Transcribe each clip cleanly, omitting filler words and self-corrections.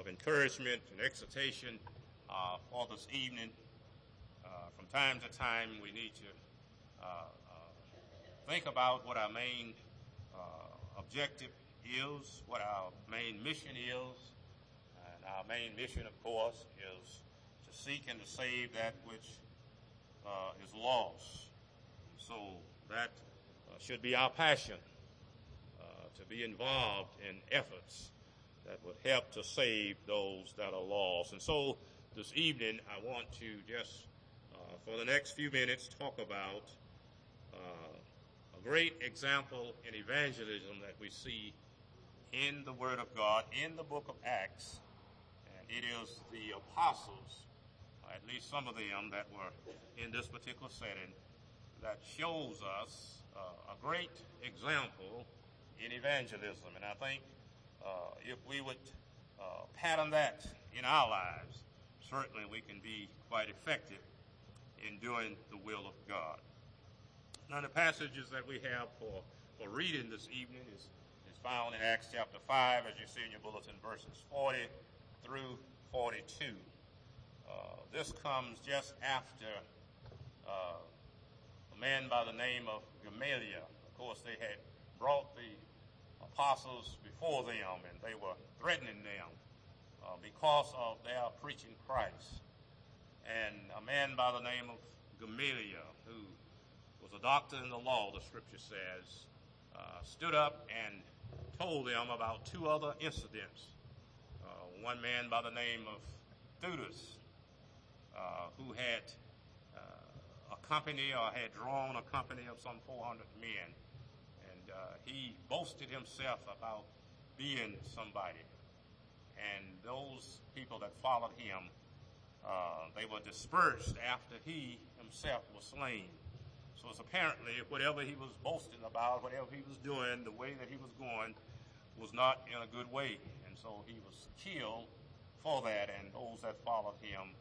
encouragement and exhortation for this evening. From time to time, we need to think about what our main objective is, what our main mission is. And our main mission, of course, is to seek and to save that which is lost. So that should be our passion, to be involved in efforts that would help to save those that are lost. And so this evening, I want to just, for the next few minutes, talk about a great example in evangelism that we see in the Word of God, in the book of Acts. And it is the apostles, at least some of them that were in this particular setting, that shows us a great example in evangelism. And I think if we would pattern that in our lives, certainly we can be quite effective in doing the will of God. Now, the passages that we have for reading this evening is found in Acts chapter 5, as you see in your bulletin, verses 40 through 42. This comes just after a man by the name of Gamaliel. Of course, they had brought the apostles before them, and they were threatening them because of their preaching Christ. And a man by the name of Gamaliel, who was a doctor in the law, the scripture says, stood up and told them about two other incidents. One man by the name of Theudas, who had a company or had drawn a company of some 400 men. And he boasted himself about being somebody. And those people that followed him, they were dispersed after he himself was slain. So it's apparently whatever he was boasting about, whatever he was doing, the way that he was going was not in a good way. And so he was killed for that, and those that followed him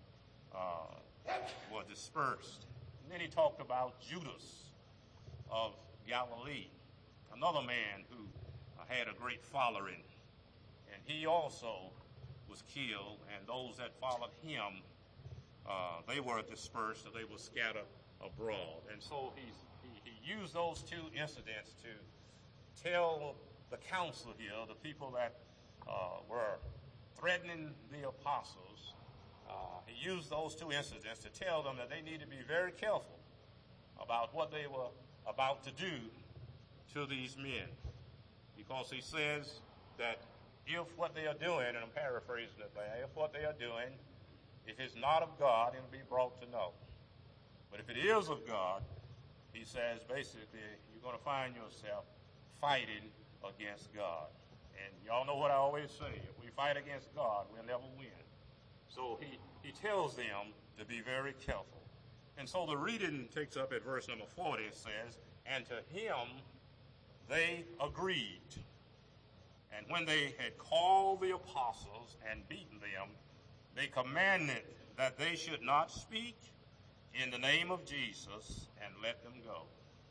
were dispersed. And then he talked about Judas of Galilee, another man who had a great following. And he also was killed, and those that followed him, they were dispersed, or they were scattered abroad. And so he used those two incidents to tell the council here, the people that were threatening the apostles, he used those two incidents to tell them that they need to be very careful about what they were about to do to these men. Because he says that if what they are doing, and I'm paraphrasing it there, if what they are doing, if it's not of God, it'll be brought to know. But if it is of God, he says basically you're going to find yourself fighting against God. And y'all know what I always say, if we fight against God, we'll never win. So he tells them to be very careful. And so the reading takes up at verse number 40. It says, and to him they agreed. And when they had called the apostles and beaten them, they commanded that they should not speak in the name of Jesus, and let them go.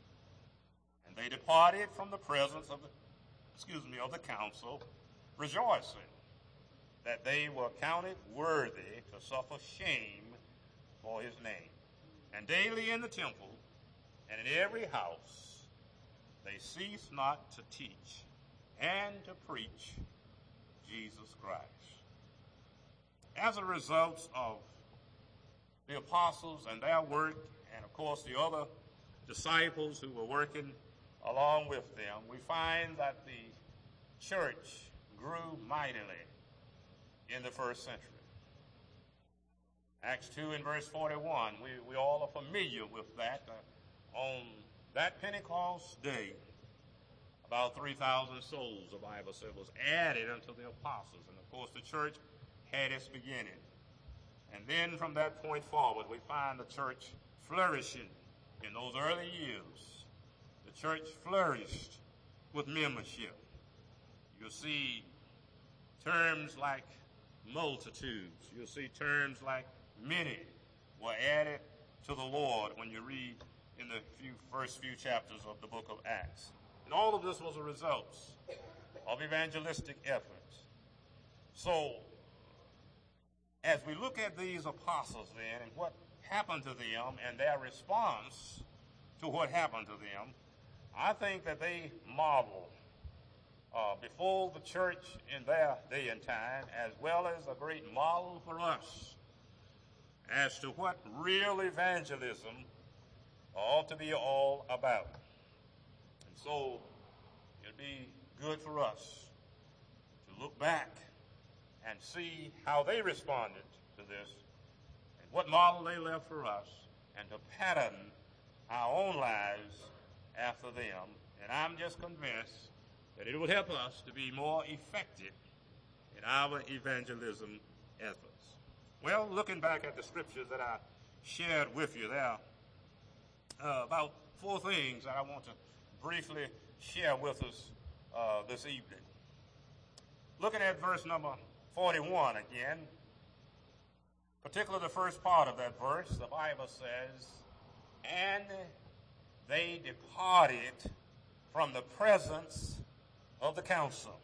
And they departed from the presence of the council, rejoicing that they were counted worthy to suffer shame for his name. And daily in the temple and in every house they ceased not to teach and to preach Jesus Christ. As a result of the apostles and their work, and of course the other disciples who were working along with them, we find that the church grew mightily in the first century. Acts 2 and verse 41, we all are familiar with that. On that Pentecost day, about 3,000 souls, the Bible said, was added unto the apostles. And of course the church had its beginning. And then from that point forward, we find the church flourishing in those early years. The church flourished with membership. You'll see terms like multitudes. You'll see terms like many were added to the Lord when you read in the first few chapters of the book of Acts. And all of this was a result of evangelistic efforts. So as we look at these apostles then and what happened to them and their response to what happened to them, I think that they model before the church in their day and time, as well as a great model for us as to what real evangelism ought to be all about. And so it'll be good for us to look back and see how they responded to this and what model they left for us, and to pattern our own lives after them. And I'm just convinced that it will help us to be more effective in our evangelism efforts. Well, looking back at the scriptures that I shared with you, there are about 4 things that I want to briefly share with us this evening. Looking at verse number 41 again, particularly the first part of that verse, the Bible says, "And they departed from the presence of the council."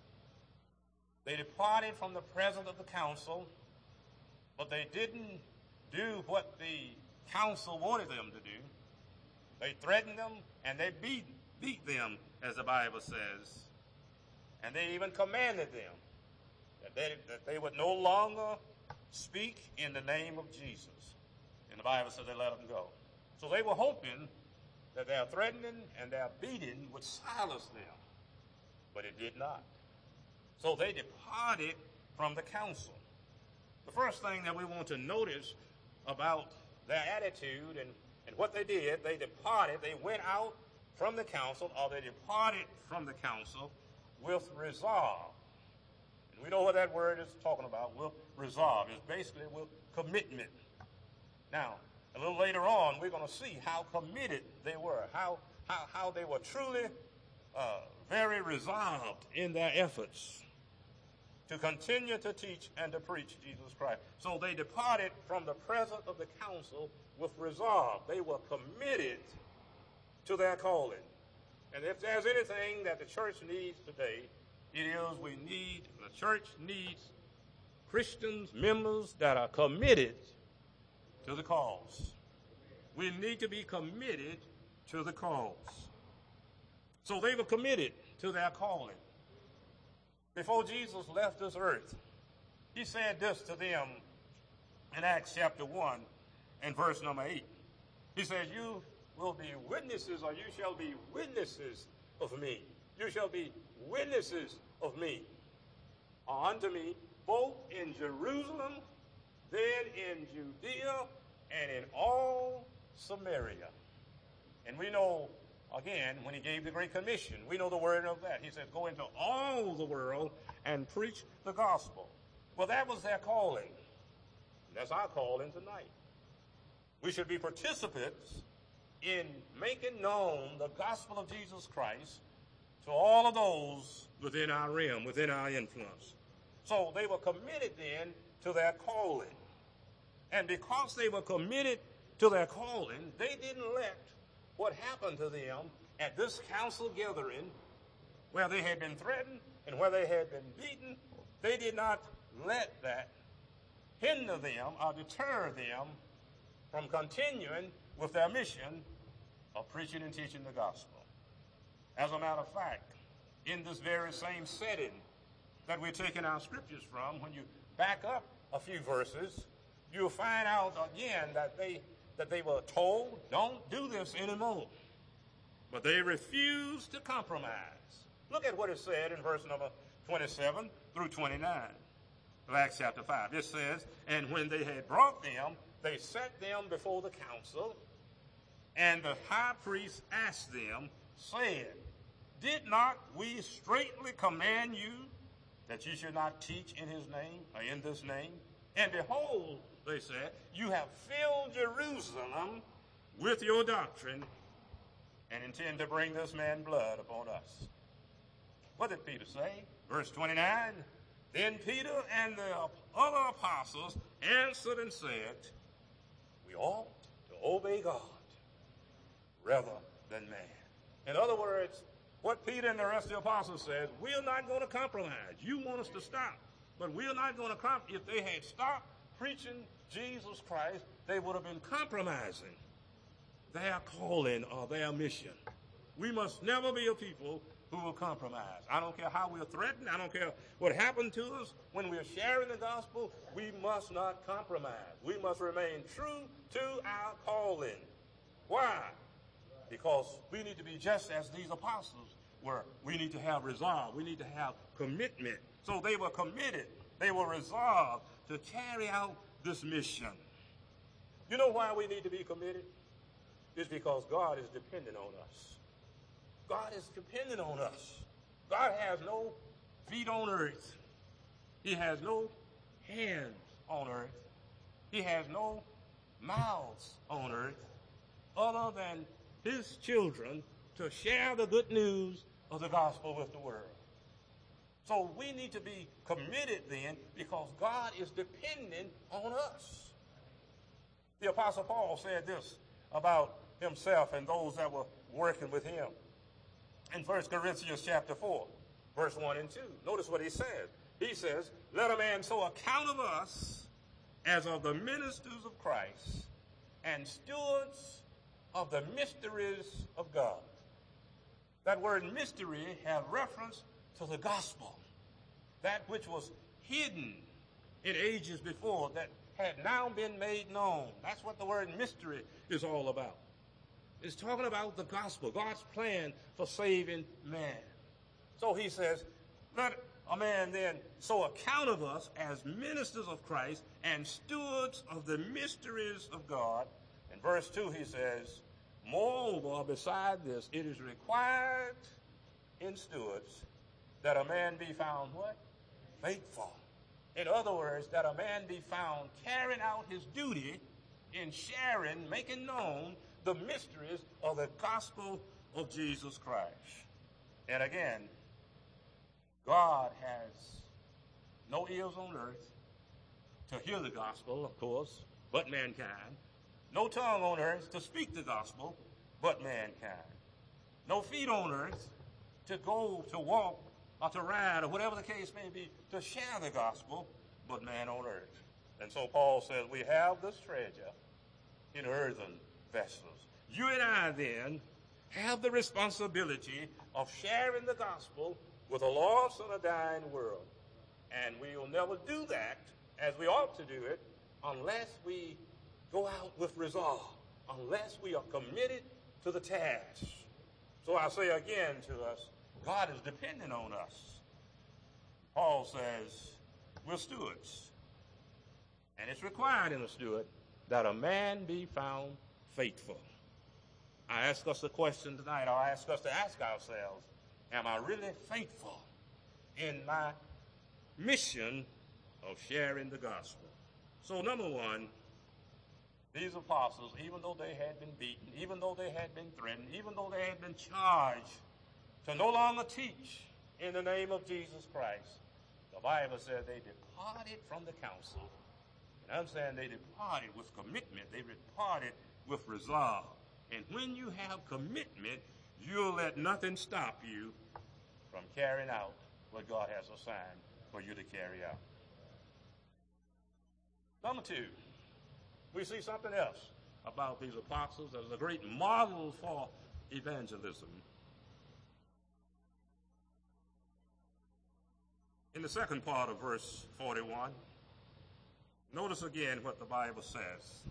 They departed from the presence of the council, but they didn't do what the council wanted them to do. They threatened them and they beat them, as the Bible says. And they even commanded them that they would no longer speak in the name of Jesus. And the Bible says they let them go. So they were hoping that their threatening and their beating would silence them. But it did not. So they departed from the council. The first thing that we want to notice about their attitude and what they did, they departed, they went out from the council, or they departed from the council with resolve. And we know what that word is talking about, with resolve. It's basically with commitment. Now, a little later on, we're going to see how committed they were, how they were truly very resolved in their efforts to continue to teach and to preach Jesus Christ. So they departed from the presence of the council with resolve. They were committed to their calling. And if there's anything that the church needs today, it is the church needs Christians, members that are committed to the cause. We need to be committed to the cause. So they were committed to their calling. Before Jesus left this earth, he said this to them in Acts chapter 1 and verse number 8. He says, "You will be witnesses, or you shall be witnesses of me. You shall be witnesses of me, or unto me, both in Jerusalem, then in Judea, and in all Samaria." And we know, again, when he gave the Great Commission, we know the word of that. He said, "Go into all the world and preach the gospel." Well, that was their calling. That's our calling tonight. We should be participants in making known the gospel of Jesus Christ to all of those within our realm, within our influence. So they were committed then to their calling. And because they were committed to their calling, they didn't let what happened to them at this council gathering, where they had been threatened and where they had been beaten, they did not let that hinder them or deter them from continuing with their mission of preaching and teaching the gospel. As a matter of fact, in this very same setting that we're taking our scriptures from, when you back up a few verses, you'll find out again that they were told, don't do this anymore. But they refused to compromise. Look at what it said in verse number 27 through 29 of Acts chapter 5. It says, "And when they had brought them, they set them before the council, and the high priest asked them, saying, Did not we straitly command you that you should not teach in his name, or in this name? And behold," they said, "you have filled Jerusalem with your doctrine, and intend to bring this man's blood upon us." What did Peter say? Verse 29, "Then Peter and the other apostles answered and said, We ought to obey God rather than man." In other words, what Peter and the rest of the apostles said, we're not going to compromise. You want us to stop, But we're not going to if they had stopped preaching Jesus Christ, they would have been compromising their calling or their mission. We must never be a people who will compromise. I don't care how we're threatened. I don't care what happened to us. When we're sharing the gospel, we must not compromise. We must remain true to our calling. Why? Because we need to be just as these apostles were. We need to have resolve. We need to have commitment. So they were committed. They were resolved to carry out this mission. You know why we need to be committed? It's because God is dependent on us. God is dependent on us. God has no feet on earth. He has no hands on earth. He has no mouths on earth other than his children to share the good news of the gospel with the world. So we need to be committed then because God is dependent on us. The Apostle Paul said this about himself and those that were working with him. In 1 Corinthians chapter 4, verse 1 and 2. Notice what he says. He says, let a man so account of us as of the ministers of Christ and stewards of the mysteries of God. That word mystery has reference to the gospel, that which was hidden in ages before, that had now been made known. That's what the word mystery is all about. It's talking about the gospel, God's plan for saving man. So he says, let a man then so account of us as ministers of Christ and stewards of the mysteries of God. In verse 2 he says, moreover, beside this, it is required in stewards that a man be found what? Faithful. In other words, that a man be found carrying out his duty in sharing, making known the mysteries of the gospel of Jesus Christ. And again, God has no ears on earth to hear the gospel, of course, but mankind. No tongue on earth to speak the gospel, but mankind. No feet on earth to go, to walk, or to ride, or whatever the case may be, to share the gospel, but man on earth. And so Paul says we have this treasure in earthen vessels. You and I then have the responsibility of sharing the gospel with a lost and a dying world. And we will never do that as we ought to do it unless we go out with resolve, unless we are committed to the task. So I say again to us, God is dependent on us. Paul says we're stewards. And it's required in a steward that a man be found faithful. I ask us a question tonight, or I ask us to ask ourselves, am I really faithful in my mission of sharing the gospel? So number one, these apostles, even though they had been beaten, even though they had been threatened, even though they had been charged to no longer teach in the name of Jesus Christ, the Bible says they departed from the council. And I'm saying they departed with commitment. They departed with resolve. And when you have commitment, you'll let nothing stop you from carrying out what God has assigned for you to carry out. Number two, we see something else about these apostles as a great model for evangelism. In the second part of verse 41, notice again what the Bible says.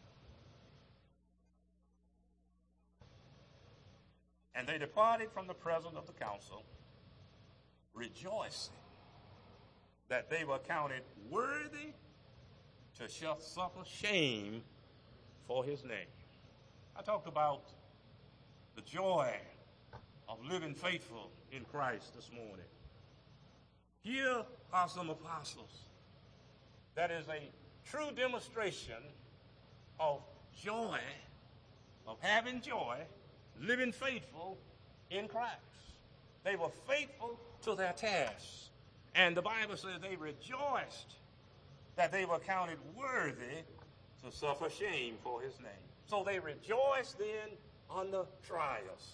And they departed from the presence of the council, rejoicing that they were counted worthy to suffer shame for his name. I talked about the joy of living faithful in Christ this morning. Here are some apostles. That is a true demonstration of joy, of having joy, living faithful in Christ. They were faithful to their tasks. And the Bible says they rejoiced that they were counted worthy to suffer shame for his name. So they rejoiced then under trials.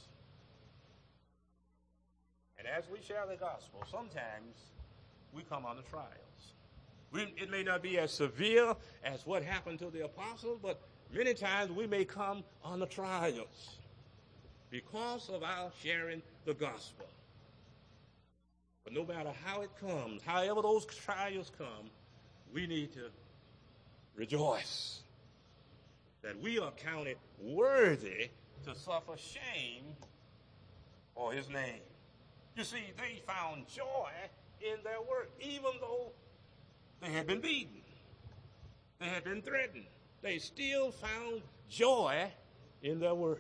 And as we share the gospel, sometimes we come under trials. It may not be as severe as what happened to the apostles, but many times we may come under trials because of our sharing the gospel. But no matter how it comes, however those trials come, we need to rejoice that we are counted worthy to suffer shame for his name. You see, they found joy in their work, even though they had been beaten. They had been threatened. They still found joy in their work.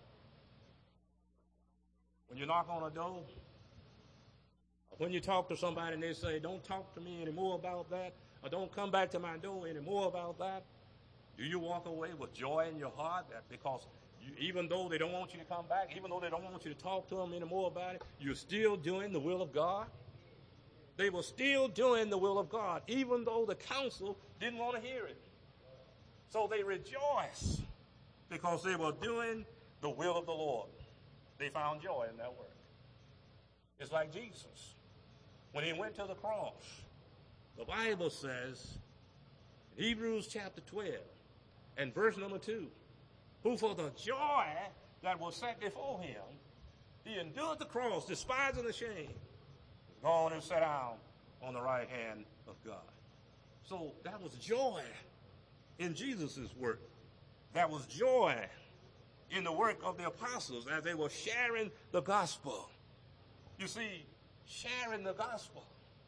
When you knock on a door, when you talk to somebody and they say, don't talk to me anymore about that, or don't come back to my door anymore about that, do you walk away with joy in your heart that because even though they don't want you to come back, even though they don't want you to talk to them anymore about it, you're still doing the will of God? They were still doing the will of God, even though the council didn't want to hear it. So they rejoiced because they were doing the will of the Lord. They found joy in that work. It's like Jesus. When he went to the cross, the Bible says, in Hebrews chapter 12 and verse number 2, who for the joy that was set before him, he endured the cross, despising the shame, gone and sat down on the right hand of God. So that was joy in Jesus' work. That was joy in the work of the apostles as they were sharing the gospel. You see, sharing the gospel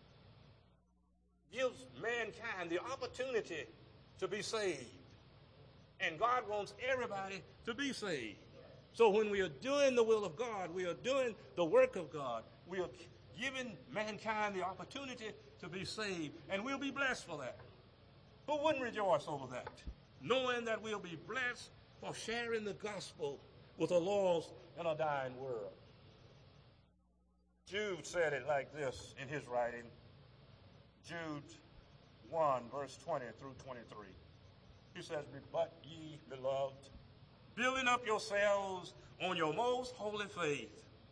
gives mankind the opportunity to be saved. And God wants everybody to be saved. So when we are doing the will of God, we are doing the work of God, we are giving mankind the opportunity to be saved, and we'll be blessed for that. Who wouldn't rejoice over that? Knowing that we'll be blessed for sharing the gospel with a lost and a dying world. Jude said it like this in his writing. Jude 1, verse 20 through 23. He says, but ye, beloved, building up yourselves on your most holy faith,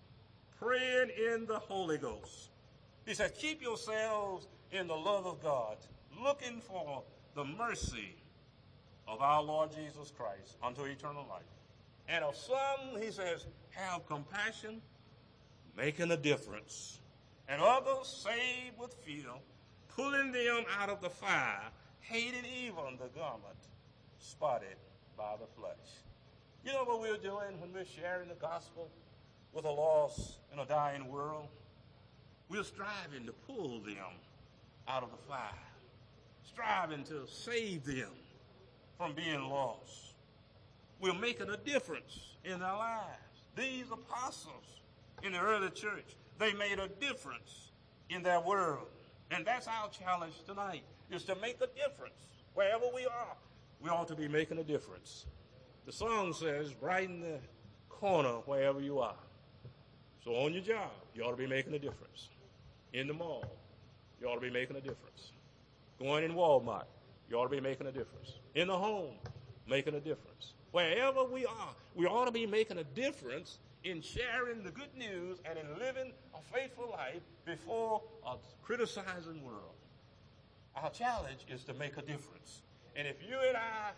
praying in the Holy Ghost. He said, keep yourselves in the love of God, looking for the mercy of our Lord Jesus Christ unto eternal life. And of some, he says, have compassion, making a difference. And others saved with fear, pulling them out of the fire, hating even the garment spotted by the flesh. You know what we're doing when we're sharing the gospel with a lost and a dying world? We're striving to pull them out of the fire, striving to save them from being lost. We're making a difference in their lives. These apostles in the early church, they made a difference in their world. And that's our challenge tonight, is to make a difference. Wherever we are, we ought to be making a difference. The song says, brighten the corner wherever you are. So on your job, you ought to be making a difference. In the mall, you ought to be making a difference. Going in Walmart, you ought to be making a difference. In the home, making a difference. Wherever we are, we ought to be making a difference in sharing the good news and in living a faithful life before a criticizing world. Our challenge is to make a difference. And if you and I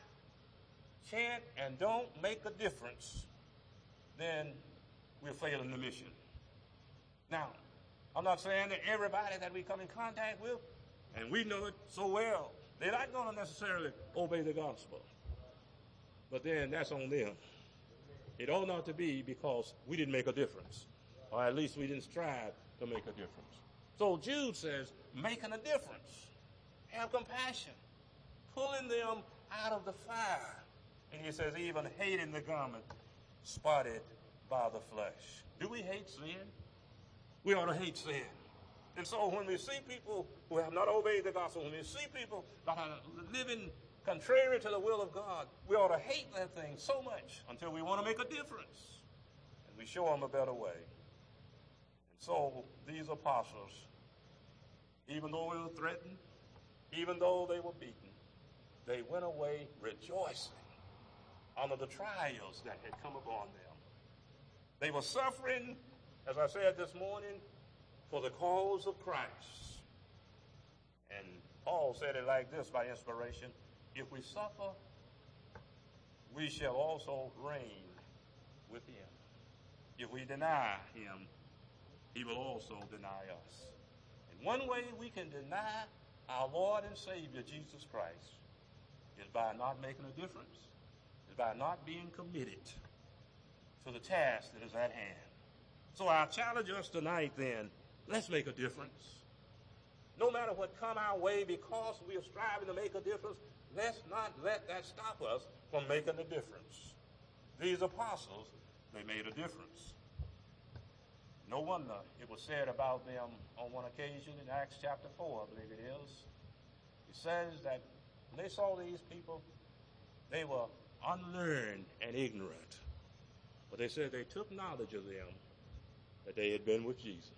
can't and don't make a difference, then we're failing the mission. Now, I'm not saying that everybody that we come in contact with, and we know it so well, they're not going to necessarily obey the gospel. But then that's on them. It ought not to be because we didn't make a difference, or at least we didn't strive to make a difference. So Jude says, making a difference. Have compassion. Pulling them out of the fire. And he says, even hating the garment spotted by the flesh. Do we hate sin? We ought to hate sin. And so when we see people who have not obeyed the gospel, when we see people that are living contrary to the will of God, we ought to hate that thing so much until we want to make a difference. And we show them a better way. And so these apostles, even though they were threatened, even though they were beaten, they went away rejoicing under the trials that had come upon them. They were suffering, as I said this morning, for the cause of Christ. And Paul said it like this by inspiration: if we suffer, we shall also reign with him. If we deny him, he will also deny us. And one way we can deny our Lord and Savior, Jesus Christ, is by not making a difference, is by not being committed to the task that is at hand. So I challenge us tonight then, let's make a difference. No matter what come our way, because we are striving to make a difference, let's not let that stop us from making a difference. These apostles, they made a difference. No wonder it was said about them on one occasion in Acts chapter 4, I believe it is. It says that when they saw these people, they were unlearned and ignorant. But they said they took knowledge of them that they had been with Jesus.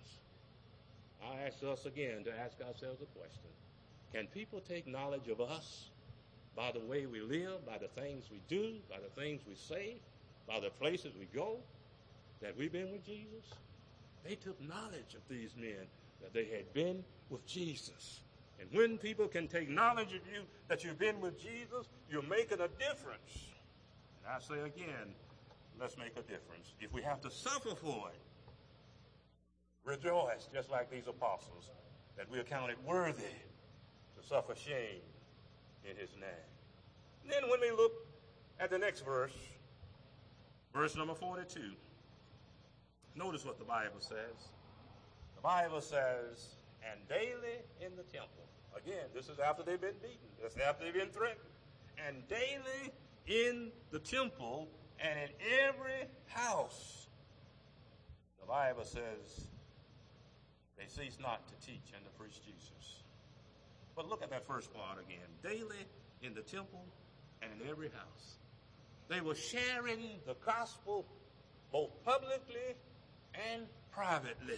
I ask us again to ask ourselves a question. Can people take knowledge of us by the way we live, by the things we do, by the things we say, by the places we go, that we've been with Jesus? They took knowledge of these men that they had been with Jesus. And when people can take knowledge of you that you've been with Jesus, you're making a difference. And I say again, let's make a difference. If we have to suffer for it, rejoice, just like these apostles, that we are counted worthy to suffer shame in his name. And then when we look at the next verse, verse number 42, notice what the Bible says. The Bible says, and daily in the temple. Again, this is after they've been beaten. This is after they've been threatened. And daily in the temple and in every house, the Bible says, they cease not to teach and to preach Jesus. But look at that first part again. Daily in the temple and in every house. They were sharing the gospel both publicly and privately.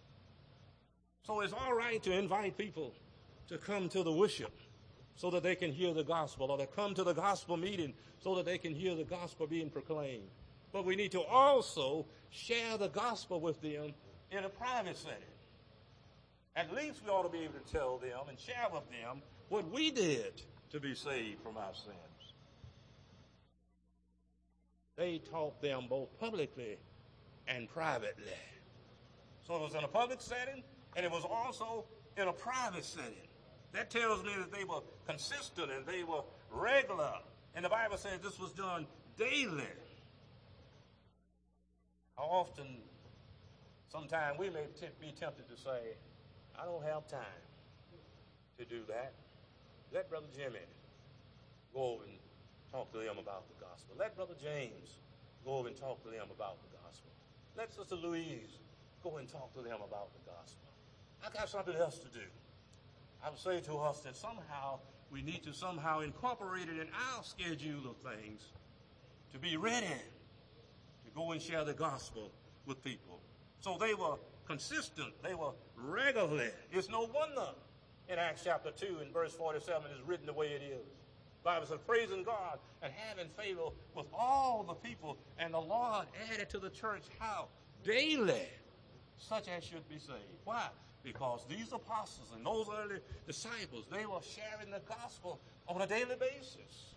So it's all right to invite people to come to the worship so that they can hear the gospel, or to come to the gospel meeting so that they can hear the gospel being proclaimed. But we need to also share the gospel with them in a private setting. At least we ought to be able to tell them and share with them what we did to be saved from our sins. They taught them both publicly and privately. So it was in a public setting, and it was also in a private setting. That tells me that they were consistent and they were regular. And the Bible says this was done daily. How often, sometimes we may be tempted to say, I don't have time to do that. Let Brother Jimmy go over and talk to them about the gospel. Let Brother James go over and talk to them about the gospel. Let Sister Louise go and talk to them about the gospel. I got something else to do. I would say to us that somehow we need to somehow incorporate it in our schedule of things to be ready to go and share the gospel with people. So they were consistent. They were regularly. It's no wonder in Acts chapter 2 and verse 47 is written the way it is. The Bible says, praising God and having favor with all the people, and the Lord added to the church how? Daily, such as should be saved. Why? Because these apostles and those early disciples, they were sharing the gospel on a daily basis.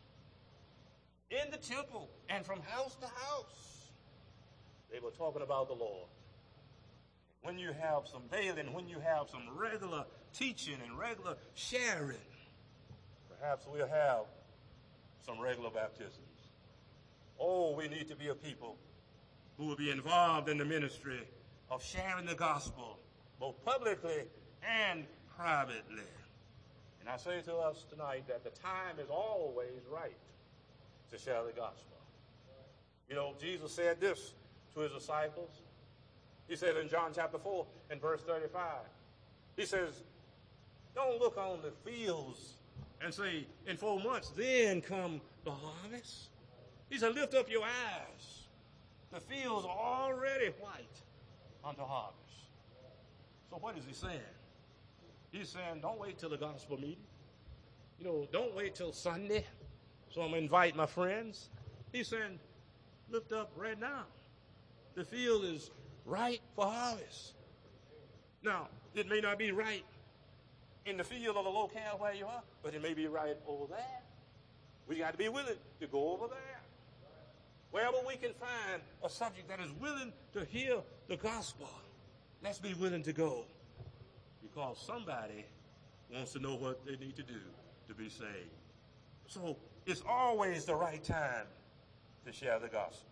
In the temple and from house to house, they were talking about the Lord. When you have some daily and when you have some regular teaching and regular sharing, perhaps we'll have some regular baptisms. Oh, we need to be a people who will be involved in the ministry of sharing the gospel, both publicly and privately. And I say to us tonight that the time is always right to share the gospel. You know, Jesus said this to his disciples. He said in John chapter 4 and verse 35, he says, don't look on the fields and say, in 4 months, then come the harvest. He said, lift up your eyes. The fields are already white unto harvest. So what is he saying? He's saying, don't wait till the gospel meeting. You know, don't wait till Sunday. So I'm going to invite my friends. He's saying, lift up right now. The field is ripe for harvest. Now, it may not be right in the field or the locale where you are, but it may be right over there. We got to be willing to go over there. Wherever we can find a subject that is willing to hear the gospel, let's be willing to go. Because somebody wants to know what they need to do to be saved. So it's always the right time to share the gospel.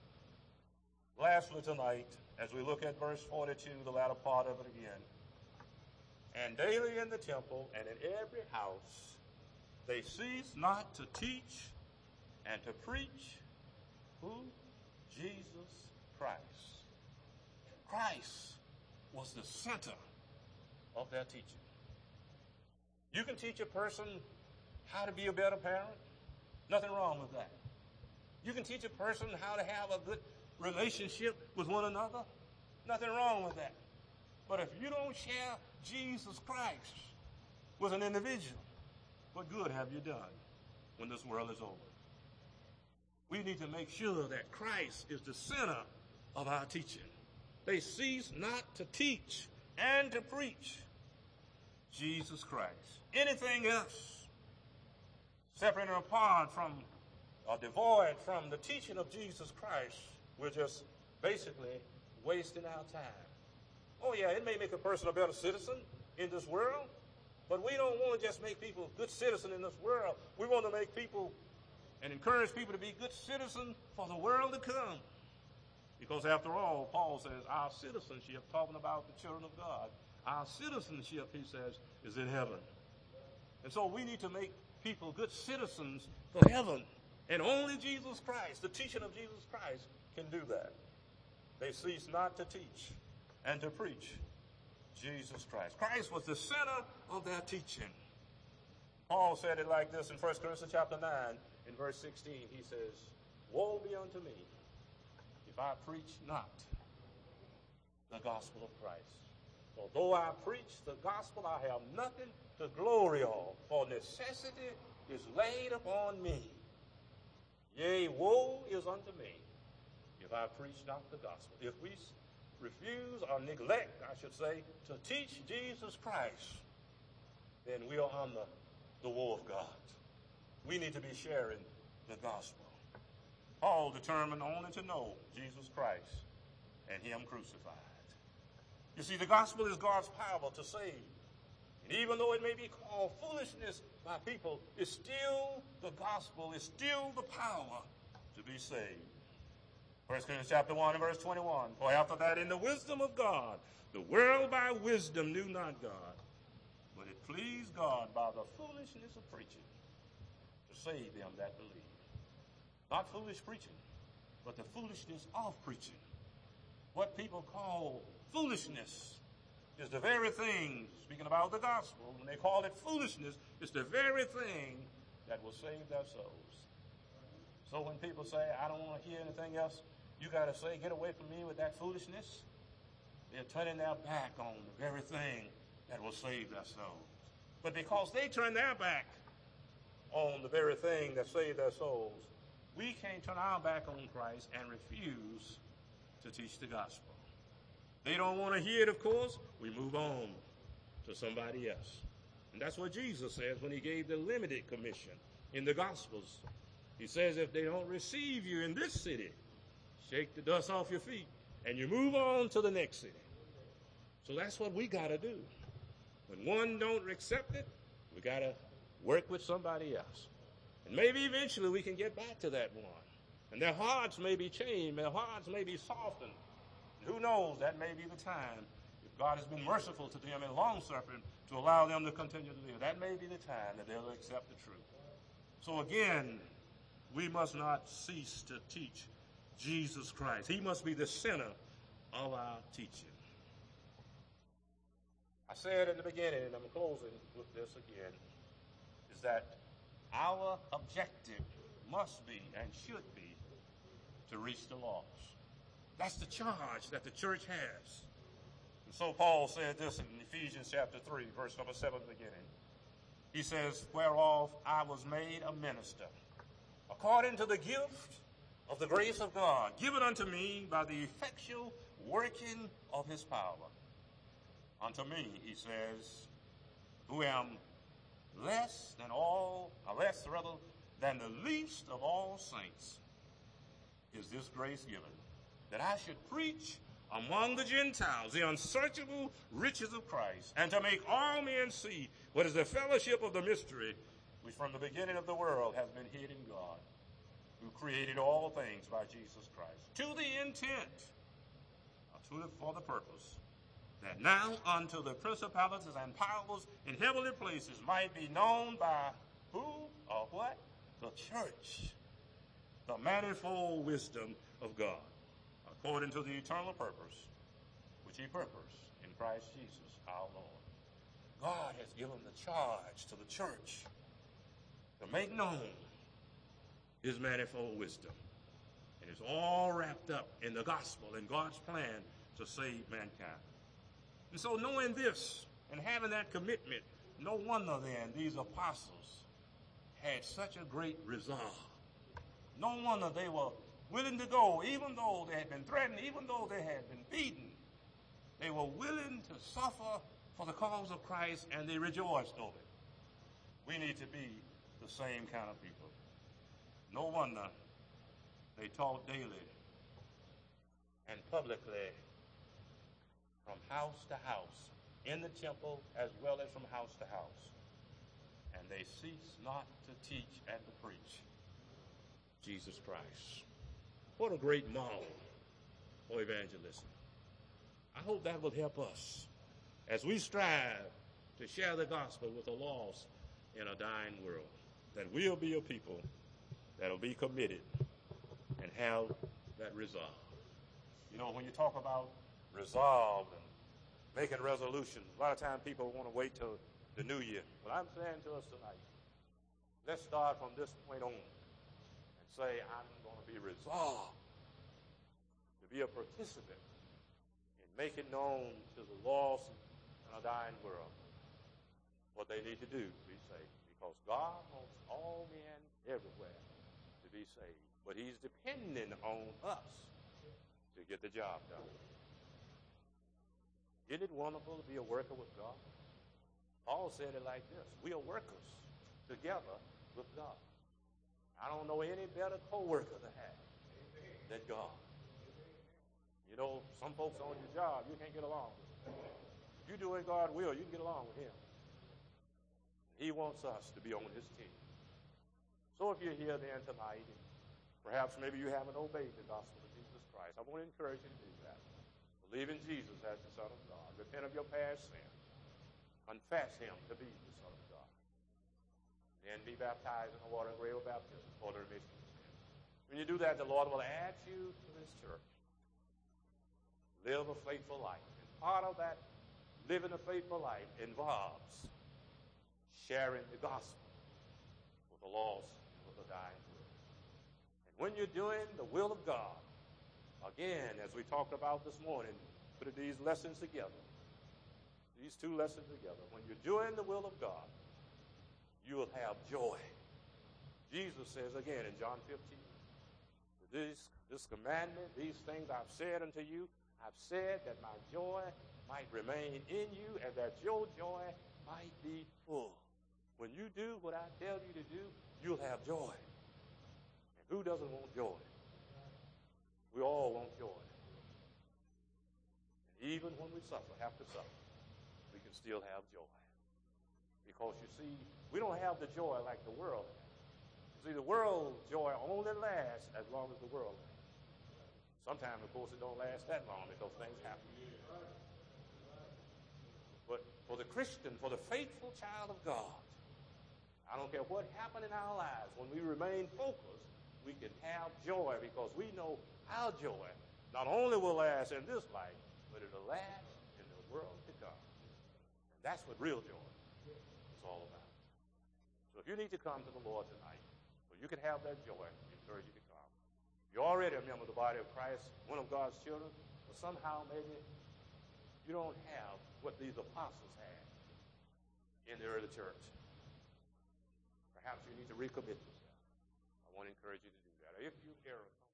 Lastly tonight, as we look at verse 42, the latter part of it again. And daily in the temple and in every house, they cease not to teach and to preach who? Jesus Christ. Christ was the center of their teaching. You can teach a person how to be a better parent. Nothing wrong with that. You can teach a person how to have a good relationship with one another. Nothing wrong with that. But if you don't share Jesus Christ with an individual, what good have you done when this world is over? We need to make sure that Christ is the center of our teaching. They cease not to teach and to preach Jesus Christ. Anything else separate and apart from or devoid from the teaching of Jesus Christ, we're just basically wasting our time. Oh yeah, it may make a person a better citizen in this world, but we don't want to just make people good citizens in this world. We want to make people and encourage people to be good citizens for the world to come. Because after all, Paul says our citizenship, talking about the children of God, our citizenship, he says, is in heaven. And so we need to make people good citizens for heaven. And only Jesus Christ, the teaching of Jesus Christ, can do that. They cease not to teach and to preach Jesus Christ. Christ was the center of their teaching. Paul said it like this in 1 Corinthians chapter 9, in verse 16. He says, woe be unto me if I preach not the gospel of Christ. For though I preach the gospel, I have nothing to glory of, for necessity is laid upon me. Yea, woe is unto me if I preach not the gospel. If we refuse or neglect, I should say, to teach Jesus Christ, then we are under the woe of God. We need to be sharing the gospel. Paul determined only to know Jesus Christ and him crucified. You see, the gospel is God's power to save. And even though it may be called foolishness by people, it's still the gospel, it's still the power to be saved. 1 Corinthians chapter 1 and verse 21. For after that, in the wisdom of God, the world by wisdom knew not God, but it pleased God by the foolishness of preaching to save them that believe. Not foolish preaching, but the foolishness of preaching. What people call foolishness is the very thing, speaking about the gospel, when they call it foolishness, it's the very thing that will save their souls. So when people say, I don't want to hear anything else, you got to say, get away from me with that foolishness. They're turning their back on the very thing that will save their souls. But because they turn their back on the very thing that saved their souls, we can't turn our back on Christ and refuse to teach the gospel. They don't want to hear it, of course. We move on to somebody else. And that's what Jesus says when he gave the limited commission in the Gospels. He says, if they don't receive you in this city, shake the dust off your feet and you move on to the next city. So that's what we got to do. When one don't accept it, we got to work with somebody else. And maybe eventually we can get back to that one. And their hearts may be changed. Their hearts may be softened. And who knows, that may be the time, if God has been merciful to them and long-suffering, to allow them to continue to live. That may be the time that they'll accept the truth. So again, we must not cease to teach Jesus Christ. He must be the center of our teaching. I said in the beginning, and I'm closing with this again, is that our objective must be and should be to reach the lost. That's the charge that the church has. And so Paul said this in Ephesians chapter 3, verse number 7 beginning. He says, whereof I was made a minister, according to the gift of the grace of God, given unto me by the effectual working of his power. Unto me, he says, who am less than the least of all saints, is this grace given, that I should preach among the Gentiles the unsearchable riches of Christ, and to make all men see what is the fellowship of the mystery, which from the beginning of the world has been hid in God, who created all things by Jesus Christ, to the intent, for the purpose, that now unto the principalities and powers in heavenly places might be known by who or what? The church, the manifold wisdom of God, according to the eternal purpose which he purposed in Christ Jesus our Lord. God has given the charge to the church to make known his manifold wisdom. And it's all wrapped up in the gospel and God's plan to save mankind. And so knowing this and having that commitment, no wonder then these apostles had such a great resolve. No wonder they were willing to go, even though they had been threatened, even though they had been beaten. They were willing to suffer for the cause of Christ, and they rejoiced over it. We need to be the same kind of people. No wonder they taught daily and publicly from house to house, in the temple as well as from house to house. And they cease not to teach and to preach Jesus Christ. What a great model for evangelism. I hope that will help us as we strive to share the gospel with the lost in a dying world, that we'll be a people that will be committed and have that resolve. You know, when you talk about resolve and making resolutions, a lot of times people want to wait till the new year. But I'm saying to us tonight, let's start from this point on and say, I'm going to be resolved to be a participant in making known to the lost and a dying world what they need to do to be saved. Because God wants all men everywhere to be saved. But he's depending on us to get the job done. Isn't it wonderful to be a worker with God? Paul said it like this: we are workers together with God. I don't know any better co-worker to have than God. You know, some folks on your job, you can't get along with them. If you do what God will, you can get along with him. He wants us to be on his team. So if you're here then tonight, and perhaps maybe you haven't obeyed the gospel of Jesus Christ, I want to encourage you to do that. Believe in Jesus as the Son of God. Repent of your past sin. Confess him to be the Son of God. Then be baptized in the water of grave baptism for the remission of sins. When you do that, the Lord will add you to this church. Live a faithful life. And part of that living a faithful life involves sharing the gospel with the lost and with the dying world. And when you're doing the will of God, again, as we talked about this morning, put these lessons together, these two lessons together. When you're doing the will of God, you will have joy. Jesus says again in John 15, this commandment, these things I've said unto you, I've said that my joy might remain in you and that your joy might be full. When you do what I tell you to do, you'll have joy. And who doesn't want joy? We all want joy. And even when we have to suffer, we can still have joy. Because you see, we don't have the joy like the world has. You see, the world's joy only lasts as long as the world lasts. Sometimes, of course, it don't last that long because things happen. But for the Christian, for the faithful child of God, I don't care what happened in our lives, when we remain focused, we can have joy because we know our joy not only will last in this life, but it'll last in the world to come. And that's what real joy is all about. So if you need to come to the Lord tonight, so you can have that joy, I encourage you to come. You're already a member of the body of Christ, one of God's children, but somehow maybe you don't have what these apostles had in the early church. Perhaps you need to recommit yourself. I want to encourage you to do that. If you hear